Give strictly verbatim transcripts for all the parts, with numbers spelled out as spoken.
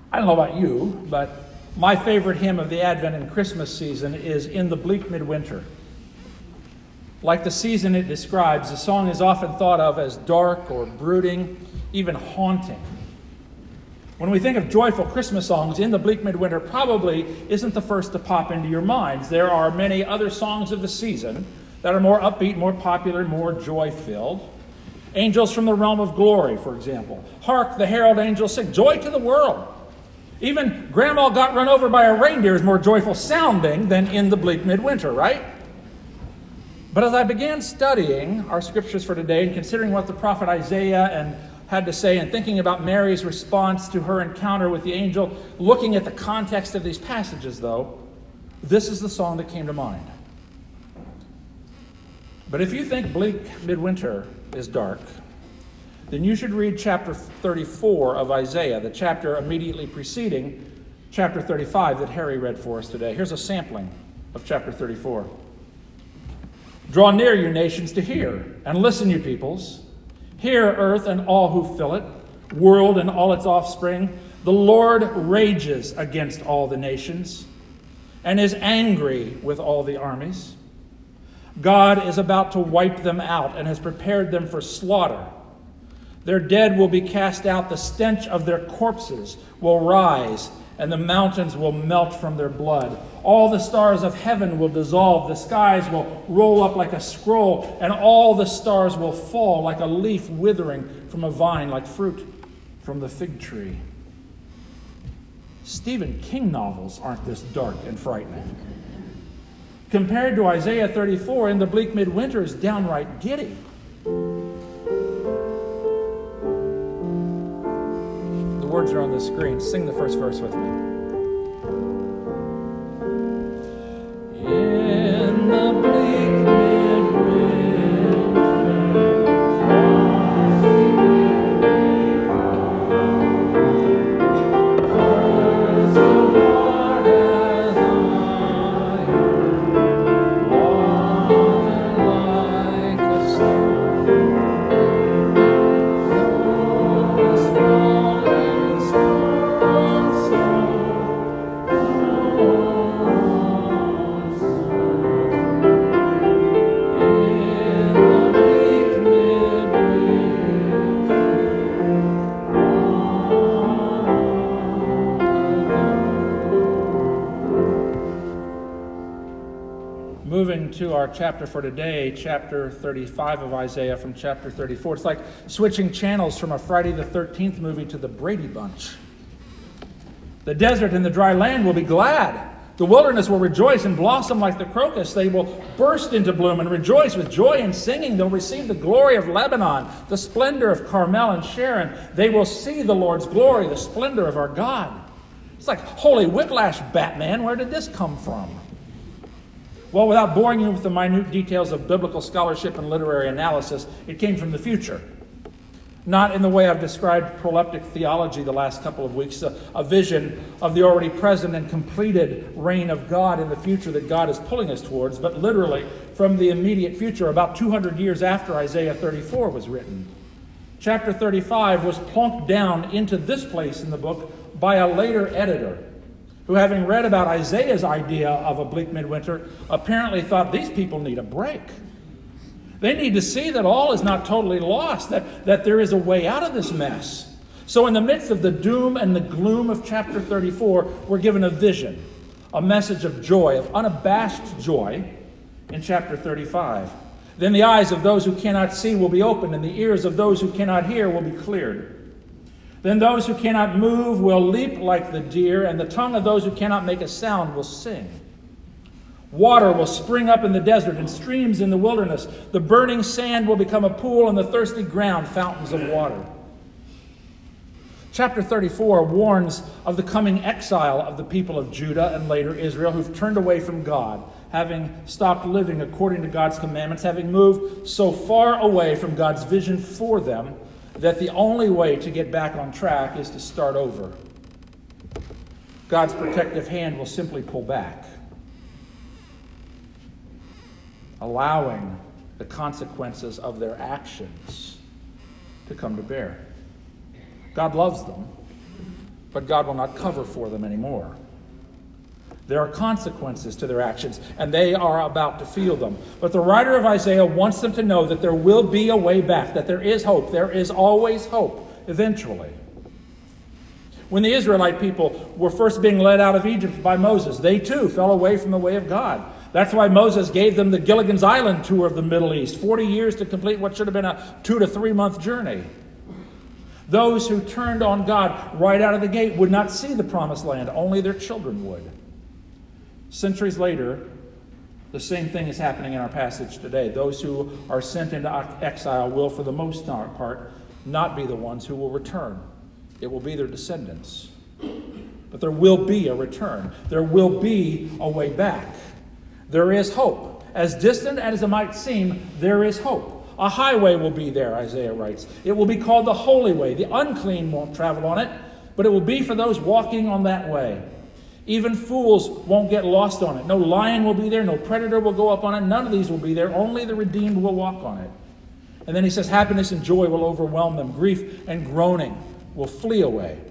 I don't know about you, but my favorite hymn of the Advent and Christmas season is In the Bleak Midwinter. Like the season it describes, the song is often thought of as dark or brooding, even haunting. When we think of joyful Christmas songs, In the Bleak Midwinter probably isn't the first to pop into your minds. There are many other songs of the season that are more upbeat, more popular, more joy-filled. Angels from the Realm of Glory, for example. Hark, the herald angels sing, joy to the world. Even Grandma Got Run Over by a Reindeer is more joyful sounding than In the Bleak Midwinter, right? But as I began studying our scriptures for today and considering what the prophet Isaiah and had to say and thinking about Mary's response to her encounter with the angel, looking at the context of these passages, though, this is the song that came to mind. But if you think Bleak Midwinter is dark, then you should read chapter thirty-four of Isaiah, the chapter immediately preceding chapter thirty-five that Harry read for us today. Here's a sampling of chapter thirty-four. Draw near, you nations, to hear, and listen, you peoples. Hear, earth and all who fill it, world and all its offspring. The Lord rages against all the nations and is angry with all the armies. God is about to wipe them out and has prepared them for slaughter. Their dead will be cast out. The stench of their corpses will rise, and the mountains will melt from their blood. All the stars of heaven will dissolve. The skies will roll up like a scroll, and all the stars will fall like a leaf withering from a vine, like fruit from the fig tree. Stephen King novels aren't this dark and frightening. Compared to Isaiah thirty-four, In the Bleak Midwinter is downright giddy. The words are on the screen. Sing the first verse with me. In the bleak midwinter, as the waters lie, water like a star, is falling storm, storm, in the bleak midwinter. Moving to our chapter for today, chapter thirty-five of Isaiah from chapter thirty-four. It's like switching channels from a Friday the thirteenth movie to the Brady Bunch. The desert and the dry land will be glad. The wilderness will rejoice and blossom like the crocus. They will burst into bloom and rejoice with joy and singing. They'll receive the glory of Lebanon, the splendor of Carmel and Sharon. They will see the Lord's glory, the splendor of our God. It's like, holy whiplash, Batman. Where did this come from? Well, without boring you with the minute details of biblical scholarship and literary analysis, it came from the future. Not in the way I've described proleptic theology the last couple of weeks, a, a vision of the already present and completed reign of God in the future that God is pulling us towards, but literally from the immediate future, about two hundred years after Isaiah thirty-four was written. Chapter thirty-five was plunked down into this place in the book by a later editor, who, having read about Isaiah's idea of a bleak midwinter, apparently thought these people need a break. They need to see that all is not totally lost, that, that there is a way out of this mess. So in the midst of the doom and the gloom of chapter thirty-four, we're given a vision, a message of joy, of unabashed joy in chapter thirty-five. Then the eyes of those who cannot see will be opened, and the ears of those who cannot hear will be cleared. Then those who cannot move will leap like the deer, and the tongue of those who cannot make a sound will sing. Water will spring up in the desert and streams in the wilderness. The burning sand will become a pool, and the thirsty ground fountains of water. Chapter thirty-four warns of the coming exile of the people of Judah and later Israel, who've turned away from God, having stopped living according to God's commandments, having moved so far away from God's vision for them that the only way to get back on track is to start over. God's protective hand will simply pull back, allowing the consequences of their actions to come to bear. God loves them, but God will not cover for them anymore. There are consequences to their actions, and they are about to feel them. But the writer of Isaiah wants them to know that there will be a way back, that there is hope. There is always hope, eventually. When the Israelite people were first being led out of Egypt by Moses, they too fell away from the way of God. That's why Moses gave them the Gilligan's Island tour of the Middle East, forty years to complete what should have been a two to three month journey. Those who turned on God right out of the gate would not see the promised land, only their children would. Centuries later, the same thing is happening in our passage today. Those who are sent into exile will, for the most part, not be the ones who will return. It will be their descendants. But there will be a return. There will be a way back. There is hope. As distant as it might seem, there is hope. A highway will be there, Isaiah writes. It will be called the Holy Way. The unclean won't travel on it, but it will be for those walking on that way. Even fools won't get lost on it. No lion will be there. No predator will go up on it. None of these will be there. Only the redeemed will walk on it. And then he says, happiness and joy will overwhelm them. Grief and groaning will flee away.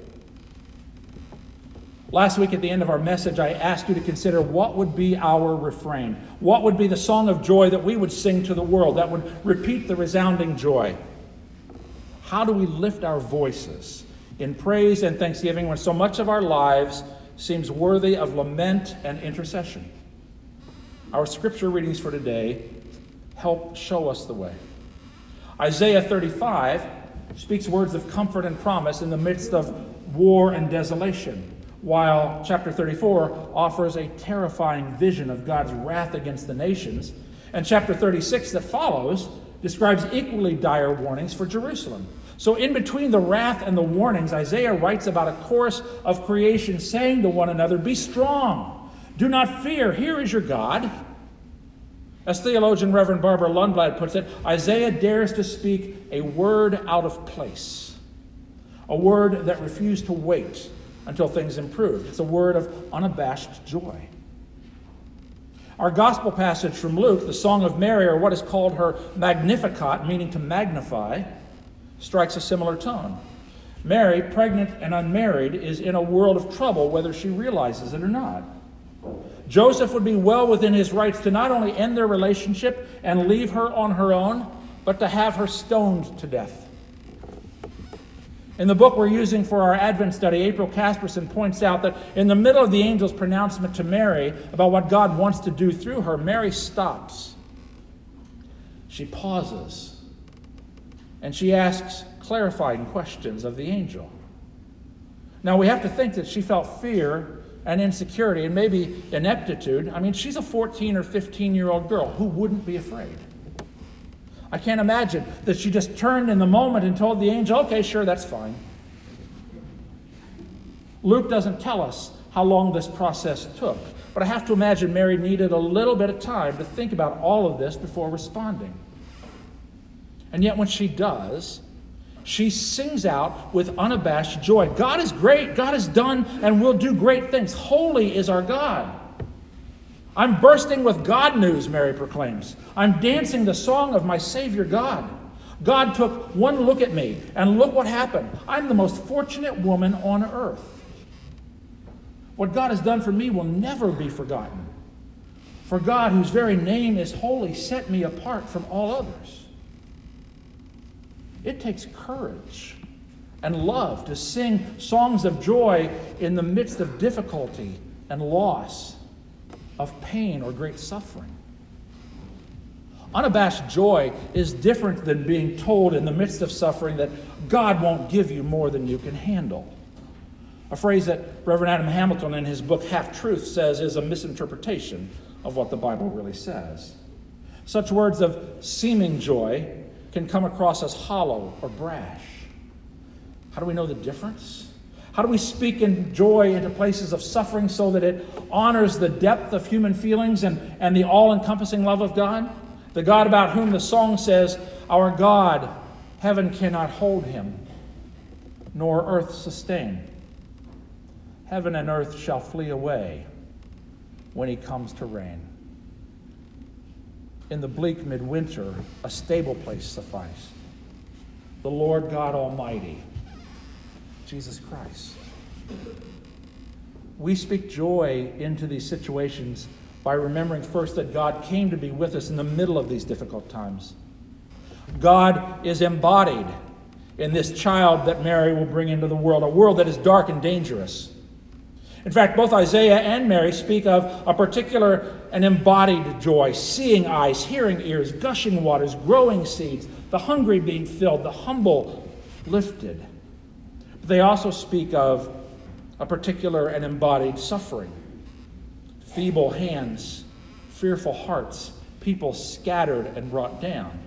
Last week at the end of our message, I asked you to consider what would be our refrain. What would be the song of joy that we would sing to the world that would repeat the resounding joy? How do we lift our voices in praise and thanksgiving when so much of our lives seems worthy of lament and intercession? Our scripture readings for today help show us the way. Isaiah thirty-five speaks words of comfort and promise in the midst of war and desolation, while chapter thirty-four offers a terrifying vision of God's wrath against the nations, and chapter thirty-six that follows describes equally dire warnings for Jerusalem. So in between the wrath and the warnings, Isaiah writes about a chorus of creation saying to one another, be strong, do not fear, here is your God. As theologian Reverend Barbara Lundblad puts it, Isaiah dares to speak a word out of place, a word that refused to wait until things improved. It's a word of unabashed joy. Our gospel passage from Luke, the Song of Mary, or what is called her Magnificat, meaning to magnify, strikes a similar tone. Mary, pregnant and unmarried, is in a world of trouble whether she realizes it or not. Joseph would be well within his rights to not only end their relationship and leave her on her own, but to have her stoned to death. In the book we're using for our Advent study, April Casperson points out that in the middle of the angel's pronouncement to Mary about what God wants to do through her, Mary stops. She pauses. And she asks clarifying questions of the angel. Now, we have to think that she felt fear and insecurity and maybe ineptitude. I mean, she's a fourteen or fifteen-year-old girl. Who wouldn't be afraid? I can't imagine that she just turned in the moment and told the angel, okay, sure, that's fine. Luke doesn't tell us how long this process took, but I have to imagine Mary needed a little bit of time to think about all of this before responding. And yet when she does, she sings out with unabashed joy. God is great. God has done and will do great things. Holy is our God. I'm bursting with God news, Mary proclaims. I'm dancing the song of my Savior God. God took one look at me, and look what happened. I'm the most fortunate woman on earth. What God has done for me will never be forgotten. For God, whose very name is holy, set me apart from all others. It takes courage and love to sing songs of joy in the midst of difficulty and loss, of pain or great suffering. Unabashed joy is different than being told in the midst of suffering that God won't give you more than you can handle. A phrase that Reverend Adam Hamilton in his book Half-Truth says is a misinterpretation of what the Bible really says. Such words of seeming joy can come across as hollow or brash. How do we know the difference? How do we speak in joy into places of suffering so that it honors the depth of human feelings and, and the all-encompassing love of God? The God about whom the song says, our God, heaven cannot hold him, nor earth sustain. Heaven and earth shall flee away when he comes to reign. In the bleak midwinter, a stable place sufficed. The Lord God Almighty, Jesus Christ. We speak joy into these situations by remembering first that God came to be with us in the middle of these difficult times. God is embodied in this child that Mary will bring into the world, a world that is dark and dangerous. In fact, both Isaiah and Mary speak of a particular and embodied joy, seeing eyes, hearing ears, gushing waters, growing seeds, the hungry being filled, the humble lifted. But they also speak of a particular and embodied suffering, feeble hands, fearful hearts, people scattered and brought down.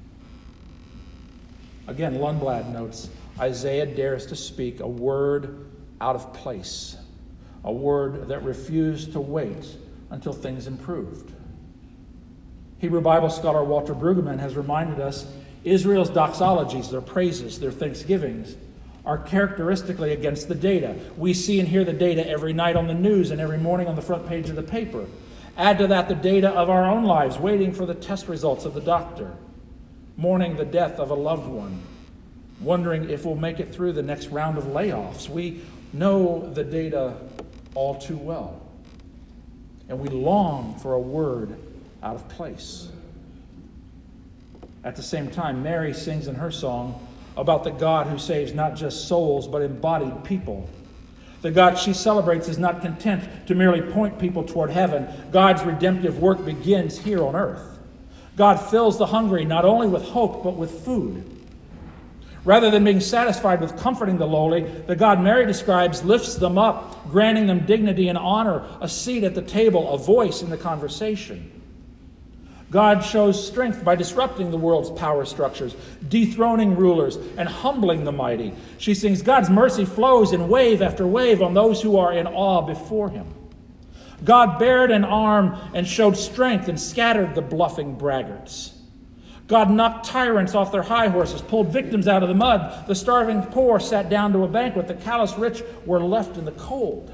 Again, Lundblad notes, Isaiah dares to speak a word out of place, a word that refused to wait until things improved. Hebrew Bible scholar Walter Brueggemann has reminded us Israel's doxologies, their praises, their thanksgivings, are characteristically against the data. We see and hear the data every night on the news and every morning on the front page of the paper. Add to that the data of our own lives, waiting for the test results of the doctor, mourning the death of a loved one, wondering if we'll make it through the next round of layoffs. We know the data all too well, and we long for a word out of place. At the same time, Mary sings in her song about the God who saves not just souls, but embodied people. The God she celebrates is not content to merely point people toward heaven. God's redemptive work begins here on earth. God fills the hungry not only with hope, but with food. Rather than being satisfied with comforting the lowly, the God Mary describes lifts them up, granting them dignity and honor, a seat at the table, a voice in the conversation. God shows strength by disrupting the world's power structures, dethroning rulers, and humbling the mighty. She sings, God's mercy flows in wave after wave on those who are in awe before him. God bared an arm and showed strength and scattered the bluffing braggarts. God knocked tyrants off their high horses, pulled victims out of the mud. The starving poor sat down to a banquet. The callous rich were left in the cold.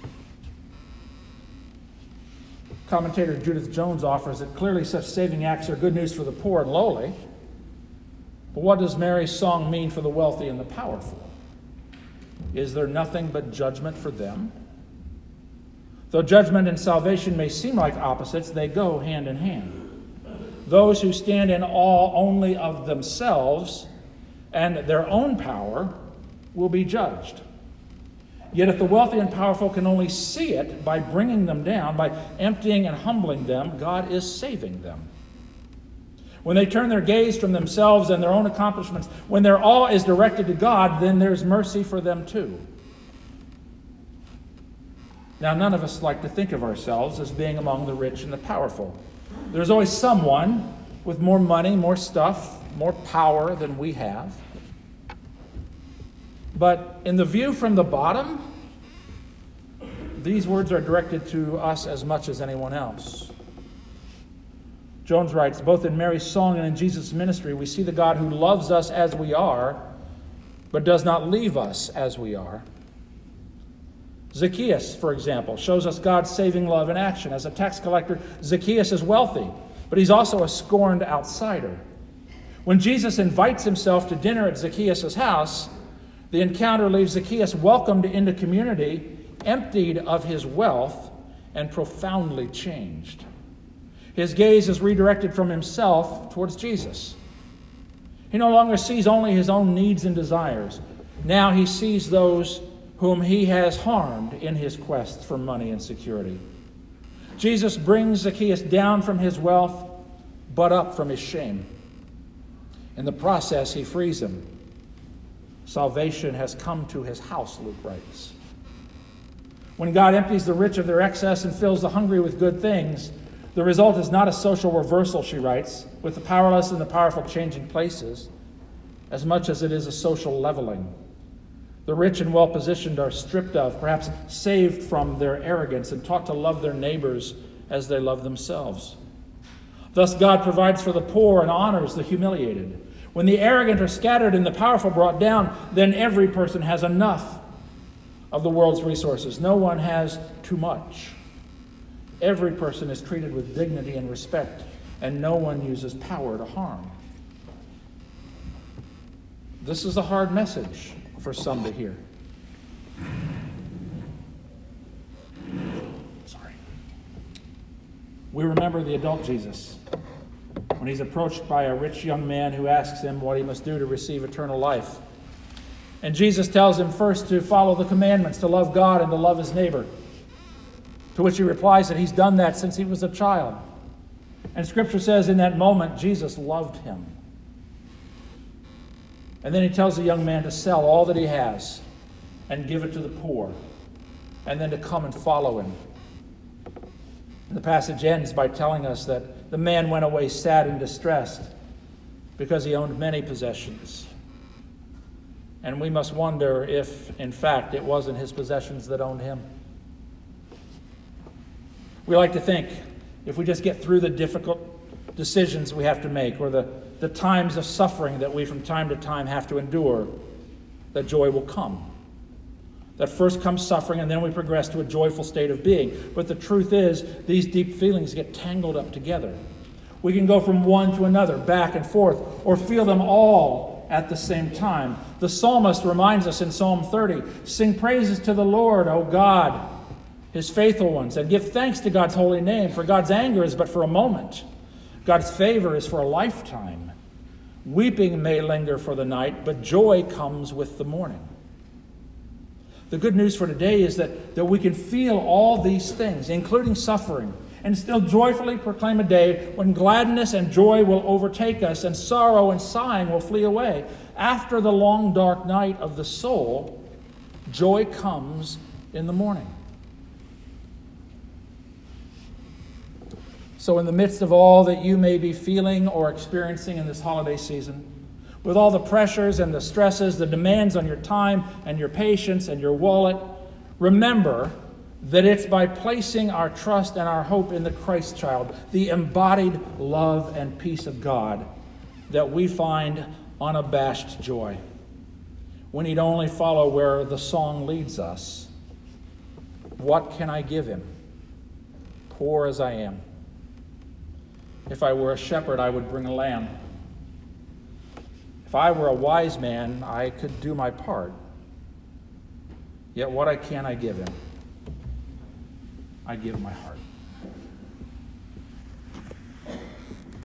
Commentator Judith Jones offers that clearly such saving acts are good news for the poor and lowly. But what does Mary's song mean for the wealthy and the powerful? Is there nothing but judgment for them? Though judgment and salvation may seem like opposites, they go hand in hand. Those who stand in awe only of themselves and their own power will be judged. Yet if the wealthy and powerful can only see it by bringing them down, by emptying and humbling them, God is saving them. When they turn their gaze from themselves and their own accomplishments, when their awe is directed to God, then there's mercy for them too. Now, none of us like to think of ourselves as being among the rich and the powerful. There's always someone with more money, more stuff, more power than we have. But in the view from the bottom, these words are directed to us as much as anyone else. Jones writes, both in Mary's song and in Jesus' ministry, we see the God who loves us as we are, but does not leave us as we are. Zacchaeus, for example, shows us God's saving love in action. As a tax collector, Zacchaeus is wealthy, but he's also a scorned outsider. When Jesus invites himself to dinner at Zacchaeus' house, the encounter leaves Zacchaeus welcomed into community, emptied of his wealth, and profoundly changed. His gaze is redirected from himself towards Jesus. He no longer sees only his own needs and desires. Now he sees those whom he has harmed in his quest for money and security. Jesus brings Zacchaeus down from his wealth, but up from his shame. In the process, he frees him. Salvation has come to his house, Luke writes. When God empties the rich of their excess and fills the hungry with good things, the result is not a social reversal, she writes, with the powerless and the powerful changing places, as much as it is a social leveling. The rich and well-positioned are stripped of, perhaps saved from their arrogance, and taught to love their neighbors as they love themselves. Thus God provides for the poor and honors the humiliated. When the arrogant are scattered and the powerful brought down, then every person has enough of the world's resources. No one has too much. Every person is treated with dignity and respect, and no one uses power to harm. This is a hard message for some to hear. We remember the adult Jesus when he's approached by a rich young man who asks him what he must do to receive eternal life. And Jesus tells him first to follow the commandments, to love God and to love his neighbor. To which he replies that he's done that since he was a child. And Scripture says in that moment, Jesus loved him. And then he tells the young man to sell all that he has and give it to the poor, and then to come and follow him. And the passage ends by telling us that the man went away sad and distressed because he owned many possessions. And we must wonder if, in fact, it wasn't his possessions that owned him. We like to think if we just get through the difficult decisions we have to make, or the, the times of suffering that we from time to time have to endure, that joy will come. That first comes suffering, and then we progress to a joyful state of being. But the truth is, these deep feelings get tangled up together. We can go from one to another, back and forth, or feel them all at the same time. The psalmist reminds us in Psalm thirty, "Sing praises to the Lord, O God, his faithful ones, and give thanks to God's holy name, for God's anger is but for a moment. God's favor is for a lifetime. Weeping may linger for the night, but joy comes with the morning." The good news for today is that, that we can feel all these things, including suffering, and still joyfully proclaim a day when gladness and joy will overtake us, and sorrow and sighing will flee away. After the long dark night of the soul, joy comes in the morning. So in the midst of all that you may be feeling or experiencing in this holiday season, with all the pressures and the stresses, the demands on your time and your patience and your wallet, remember that it's by placing our trust and our hope in the Christ child, the embodied love and peace of God, that we find unabashed joy. We need only follow where the song leads us. What can I give him, poor as I am? If I were a shepherd, I would bring a lamb. If I were a wise man, I could do my part. Yet what I can, I give him. I give my heart.